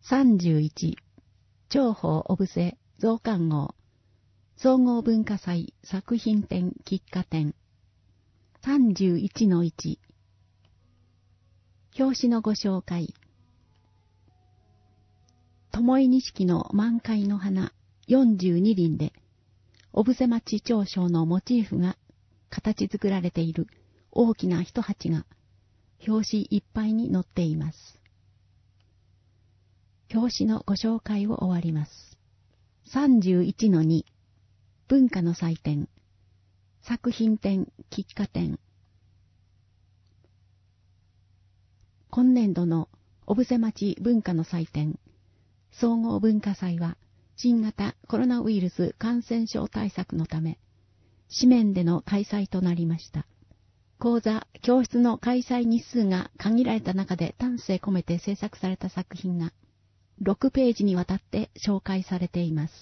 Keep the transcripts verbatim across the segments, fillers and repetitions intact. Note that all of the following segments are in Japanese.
さんじゅういち、長宝小布施増刊号総合文化祭作品展喫茶展。さんじゅういちのいち、表紙のご紹介。巴錦の満開の花よんじゅうにりんで、小布施町長章のモチーフが形作られている大きな一鉢が表紙いっぱいに載っています。表紙のご紹介を終わります。さんじゅういちのに、文化の祭典、作品展喫茶展。今年度の小布施町文化の祭典、総合文化祭は新型コロナウイルス感染症対策のため、紙面での開催となりました。講座、教室の開催日数が限られた中で丹精込めて制作された作品が、ろくページにわたって紹介されています。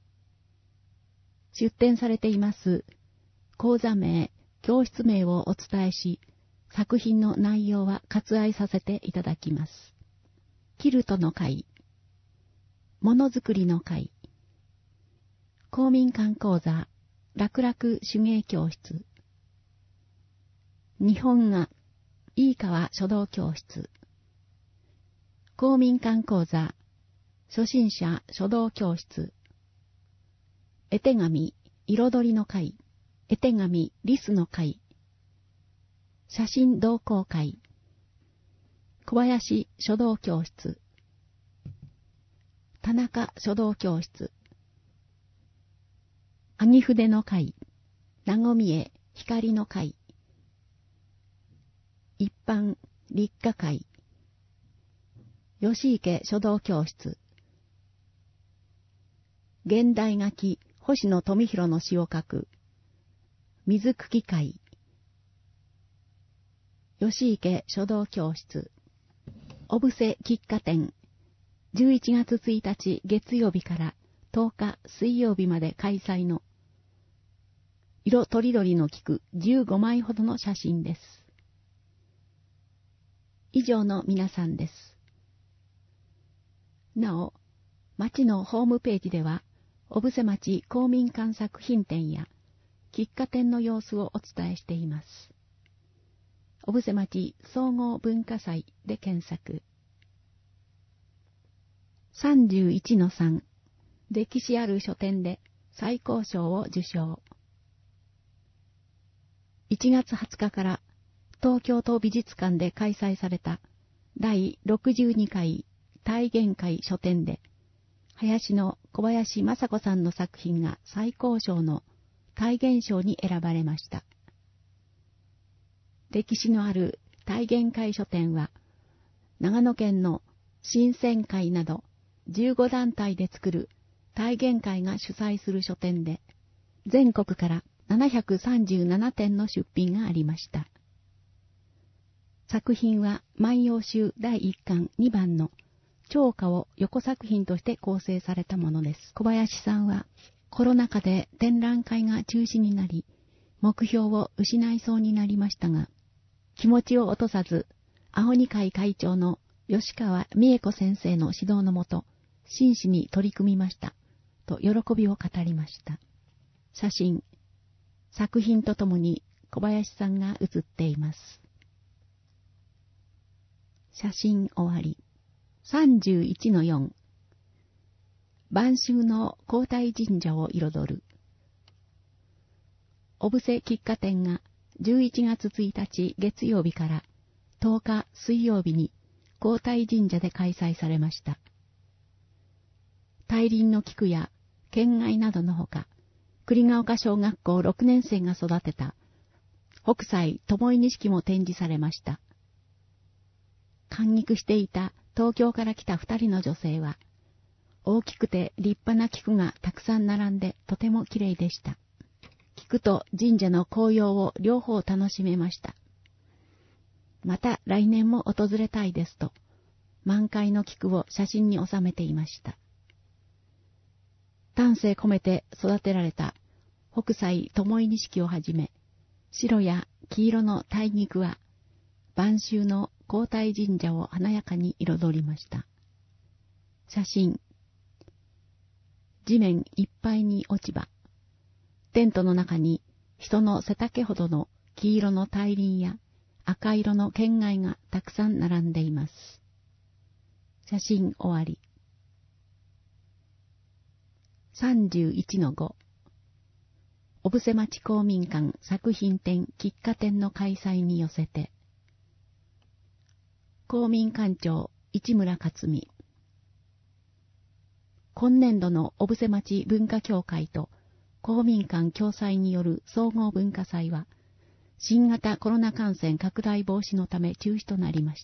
出展されています講座名、教室名をお伝えし、作品の内容は割愛させていただきます。キルトの会、ものづくりの会、公民館講座、楽々手芸教室、日本画、飯川書道教室、公民館講座、初心者書道教室、絵手紙、彩りの会、絵手紙、リスの会、写真同好会、小林書道教室、田中書道教室、網筆の会、なごみえ光の会、一般立花会、吉池書道教室、現代書き星野富弘の詩を書く水茎会、吉池書道教室、小布施喫茶店、じゅういちがつついたち月曜日からとおか水曜日まで開催の色とりどりの菊じゅうごまいほどの写真です。以上の皆さんです。なお、町のホームページでは、小布施町公民館作品展や喫茶店の様子をお伝えしています。小布施町総合文化祭で検索。さんじゅういちのさん、歴史ある書店で最高賞を受賞。いちがつはつかから東京都美術館で開催されただいろくじゅうにかい体現会書展で、林の小林雅子さんの作品が最高賞の体現賞に選ばれました。歴史のある体現会書展は、長野県の新鮮会などじゅうごだんたいで作る体現会が主催する書店で、全国からななひゃくさんじゅうななてんの出品がありました。作品は万葉集だいいっかんにばんの超歌を横作品として構成されたものです。小林さんはコロナ禍で展覧会が中止になり、目標を失いそうになりましたが、気持ちを落とさず、青二会会長の吉川美恵子先生の指導のもと、真摯に取り組みました、と喜びを語りました。写真、作品とともに小林さんが写っています。写真終わり。さんじゅういちのよん、晩秋の皇太神社を彩る。小布施喫茶店がじゅういちがつついたち月曜日からとおか水曜日に皇太神社で開催されました。大輪の菊や県外などのほか、栗ヶ丘小学校ろくねんせいが育てた北斎巴錦も展示されました。感激していた東京から来た二人の女性は、大きくて立派な菊がたくさん並んでとてもきれいでした。菊と神社の紅葉を両方楽しめました。また来年も訪れたいですと、満開の菊を写真に収めていました。丹精込めて育てられた北斎巴錦をはじめ、白や黄色の大菊は、晩秋の皇太神社を華やかに彩りました。 写真。地面いっぱいに落ち葉。テントの中に人の背丈ほどの黄色の大輪や赤色の懸崖がたくさん並んでいます。写真終わり。さんじゅういちのご。小布施町公民館作品展喫茶店の開催に寄せて。公民館長市村克美。今年度の小布施町文化協会と公民館共催による総合文化祭は、新型コロナ感染拡大防止のため中止となりました。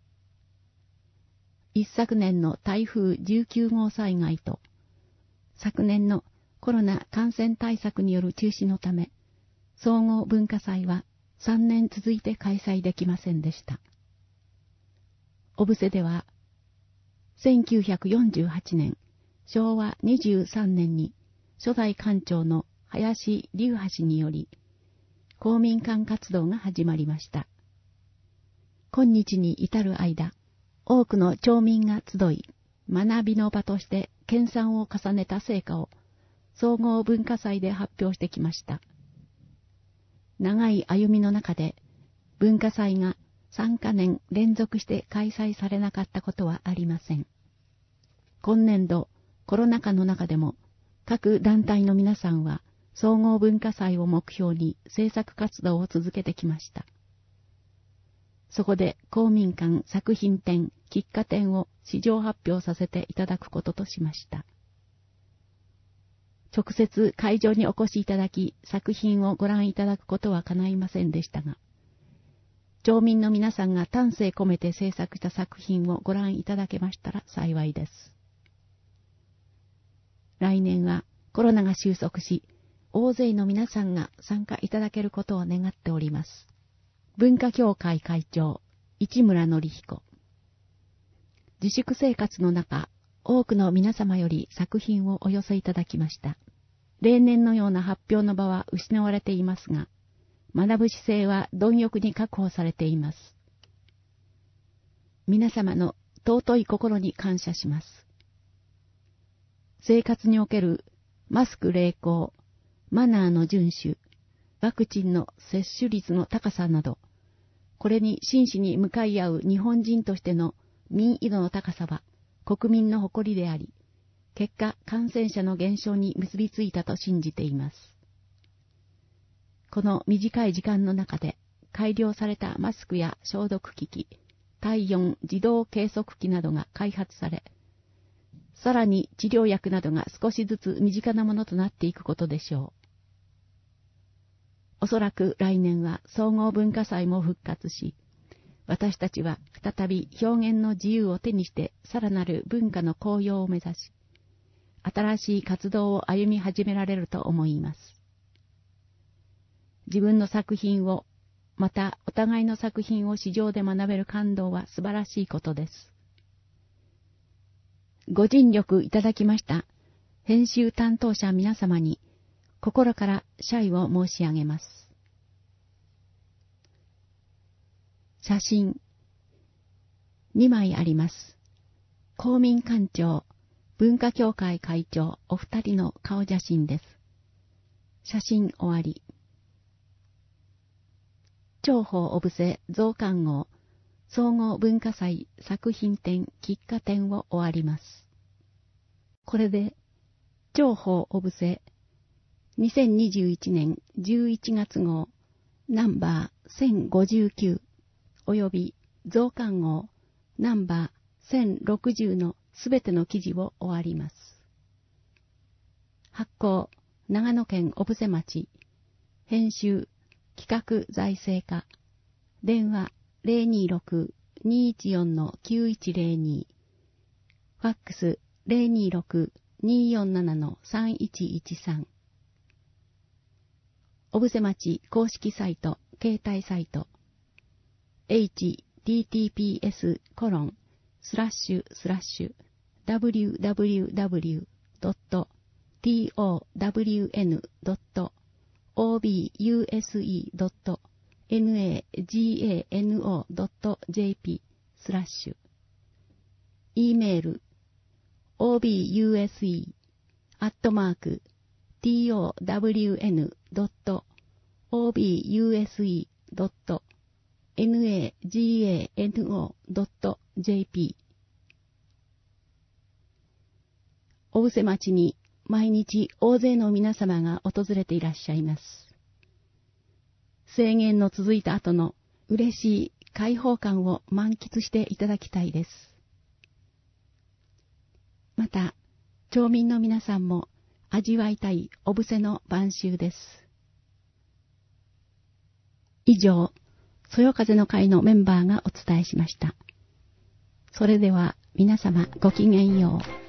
一昨年の台風じゅうきゅうごう災害と、昨年のコロナ感染対策による中止のため、総合文化祭はさんねん続いて開催できませんでした。小布施では、せんきゅうひゃくよんじゅうはちねん、しょうわにじゅうさんねんに初代館長の林隆橋により、公民館活動が始まりました。今日に至る間、多くの町民が集い、学びの場として研鑽を重ねた成果を総合文化祭で発表してきました。長い歩みの中で文化祭がさんかねん連続して開催されなかったことはありません。今年度コロナ禍の中でも各団体の皆さんは総合文化祭を目標に制作活動を続けてきました。そこで公民館作品展、喫茶店を市場発表させていただくこととしました。直接会場にお越しいただき作品をご覧いただくことは叶いませんでしたが、町民の皆さんが丹精込めて制作した作品をご覧いただけましたら幸いです。来年はコロナが収束し、大勢の皆さんが参加いただけることを願っております。文化協会会長、市村典彦。自粛生活の中、多くの皆様より作品をお寄せいただきました。例年のような発表の場は失われていますが、学ぶ姿勢は貪欲に確保されています。皆様の尊い心に感謝します。生活におけるマスク励行、マナーの遵守、ワクチンの接種率の高さなど、これに真摯に向かい合う日本人としての民意度の高さは国民の誇りであり、結果感染者の減少に結びついたと信じています。この短い時間の中で改良されたマスクや消毒機器、体温自動計測器などが開発され、さらに治療薬などが少しずつ身近なものとなっていくことでしょう。おそらく来年は総合文化祭も復活し、私たちは再び表現の自由を手にしてさらなる文化の高揚を目指し、新しい活動を歩み始められると思います。自分の作品を、またお互いの作品を市場で学べる感動は素晴らしいことです。ご尽力いただきました編集担当者皆様に心から謝意を申し上げます。写真にまいあります。公民館長、文化協会会長お二人の顔写真です。写真終わり。長宝小布施増刊号総合文化祭作品展喫茶店を終わります。これで長宝小布施にせんにじゅういちねんじゅういちがつ号ナンバーせんごじゅうきゅうおよび増刊号ナンバーせんろくじゅうのすべての記事を終わります。発行長野県小布施町編集企画財政課電話 ゼロにーろく にーいちよん きゅういちゼロに ファックス ゼロにーろく にーよんなな さんいちいちさん小布施町公式サイト携帯サイト エイチティーティーピーエスコロンスラッシュスラッシュダブリューダブリューダブリュードットトワンドットオービーユーエスイードットナガノドットジェーピースラッシュ E メールオービーユーエスイー アットマーク トウブイエヌ ドット オービーユーエスイー ドット ナガノ ドット ジェーピー 小布施町に毎日大勢の皆様が訪れていらっしゃいます。制限の続いた後の嬉しい開放感を満喫していただきたいです。また、町民の皆さんも味わいたい小布施の晩秋です。以上、そよ風の会のメンバーがお伝えしました。それでは皆様ごきげんよう。